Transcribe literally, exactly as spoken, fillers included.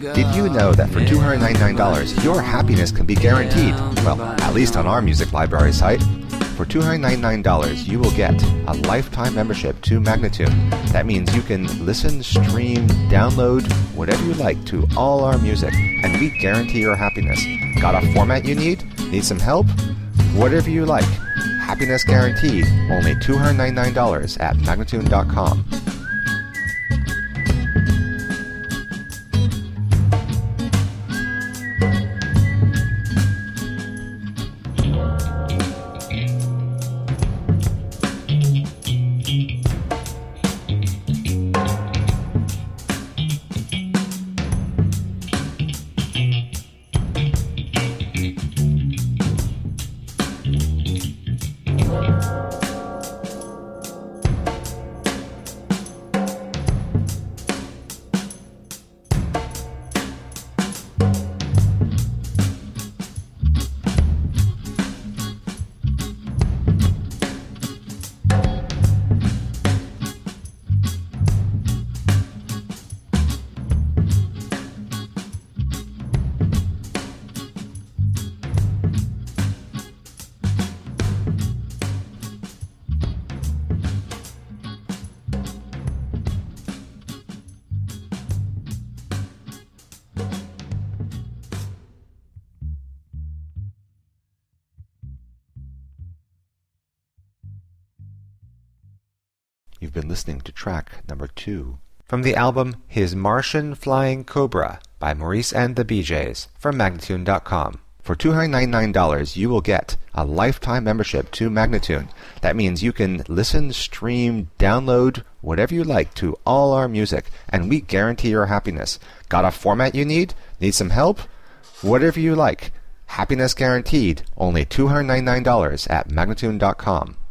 Did you know that for two hundred ninety-nine dollars, your happiness can be guaranteed? Well, at least on our music library site. For two hundred ninety-nine dollars, you will get a lifetime membership to Magnatune. That means you can listen, stream, download, whatever you like to all our music, and we guarantee your happiness. Got a format you need? Need some help? Whatever you like. Happiness guaranteed. Only two hundred ninety-nine dollars at Magnatune dot com. You've been listening to track number two from the album His Martian Flying Cobra by Maurice and the B Js from Magnatune dot com. For two hundred ninety-nine dollars, you will get a lifetime membership to Magnatune. That means you can listen, stream, download, whatever you like to all our music, and we guarantee your happiness. Got a format you need? Need some help? Whatever you like. Happiness guaranteed. Only two hundred ninety-nine dollars at Magnatune dot com.